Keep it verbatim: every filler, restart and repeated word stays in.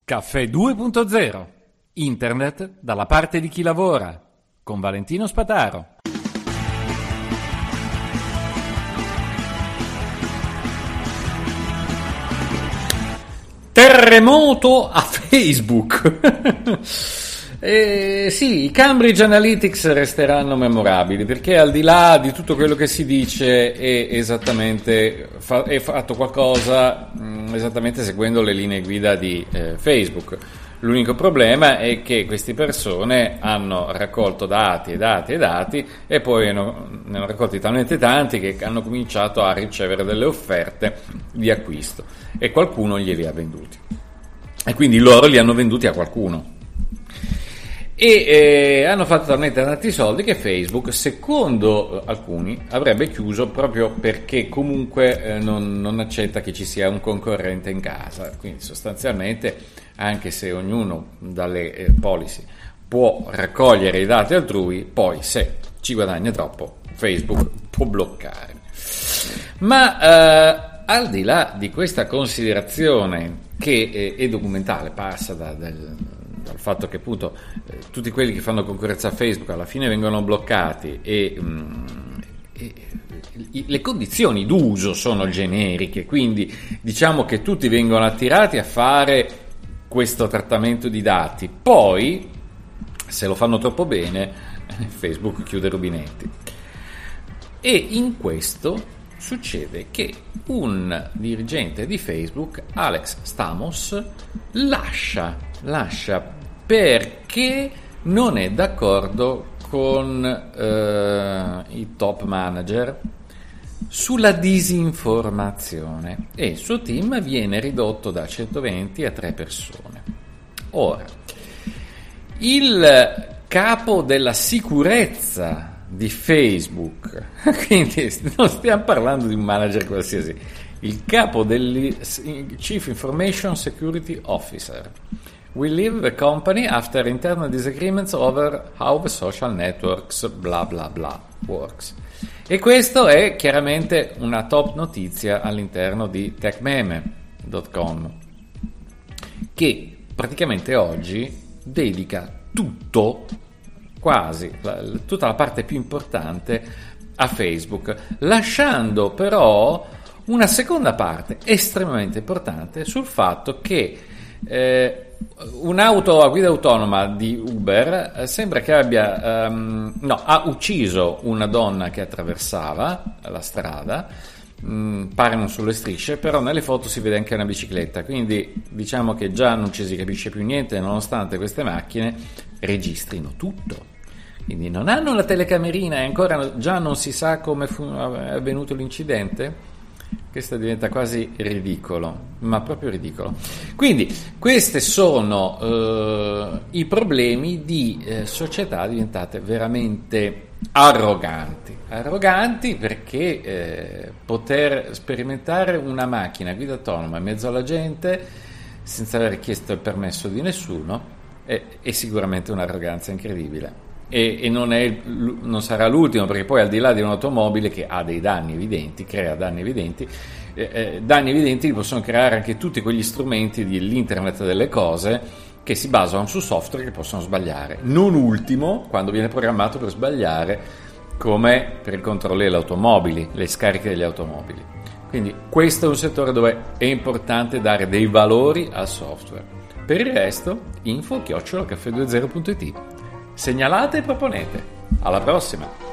Caffè due punto zero. Internet dalla parte di chi lavora. Con Valentino Spataro. Terremoto a Facebook. Eh, sì, i Cambridge Analytics resteranno memorabili perché al di là di tutto quello che si dice è esattamente fa, è fatto qualcosa mh, esattamente seguendo le linee guida di eh, Facebook. L'unico problema è che queste persone hanno raccolto dati e dati e dati e poi hanno, ne hanno raccolti talmente tanti che hanno cominciato a ricevere delle offerte di acquisto e qualcuno glieli ha venduti e quindi loro li hanno venduti a qualcuno. E eh, hanno fatto talmente tanti soldi che Facebook, secondo alcuni, avrebbe chiuso proprio perché comunque eh, non, non accetta che ci sia un concorrente in casa. Quindi sostanzialmente, anche se ognuno dalle eh, policy può raccogliere i dati altrui, poi se ci guadagna troppo Facebook può bloccare. Ma eh, al di là di questa considerazione che eh, è documentale, passa da, del, dal fatto che appunto eh, tutti quelli che fanno concorrenza a Facebook alla fine vengono bloccati e, mh, e le condizioni d'uso sono generiche, quindi diciamo che tutti vengono attirati a fare questo trattamento di dati, poi se lo fanno troppo bene Facebook chiude i rubinetti. E in questo succede che un dirigente di Facebook, Alex Stamos, lascia, lascia perché non è d'accordo con eh, i top manager sulla disinformazione e il suo team viene ridotto da centoventi a tre persone. Ora, il capo della sicurezza di Facebook, quindi non stiamo parlando di un manager qualsiasi, il capo del Chief Information Security Officer, will leave the company after internal disagreements over how the social networks bla bla bla works. E questo è chiaramente una top notizia all'interno di techmeme punto com, che praticamente oggi dedica tutto, quasi la, tutta la parte più importante a Facebook, lasciando però una seconda parte estremamente importante sul fatto che eh, un'auto a guida autonoma di Uber eh, sembra che abbia um, no, ha ucciso una donna che attraversava la strada, mh, parano sulle strisce, però nelle foto si vede anche una bicicletta, quindi diciamo che già non ci si capisce più niente nonostante queste macchine registrino tutto, quindi non hanno la telecamerina e ancora già non si sa come fu, è avvenuto l'incidente. Questo diventa quasi ridicolo, ma proprio ridicolo. Quindi questi sono eh, i problemi di eh, società diventate veramente arroganti. Arroganti perché eh, poter sperimentare una macchina a guida autonoma in mezzo alla gente senza aver chiesto il permesso di nessuno è, è sicuramente un'arroganza incredibile. E, e non, è, non sarà l'ultimo, perché poi al di là di un'automobile che ha dei danni evidenti, crea danni evidenti, eh, eh, danni evidenti li possono creare anche tutti quegli strumenti dell'internet delle cose che si basano su software che possono sbagliare, non ultimo quando viene programmato per sbagliare, come per il controllo delle automobili, le scariche delle automobili. Quindi questo è un settore dove è importante dare dei valori al software. Per il resto info chiocciola caffè due zero punto it. Segnalate e proponete. Alla prossima!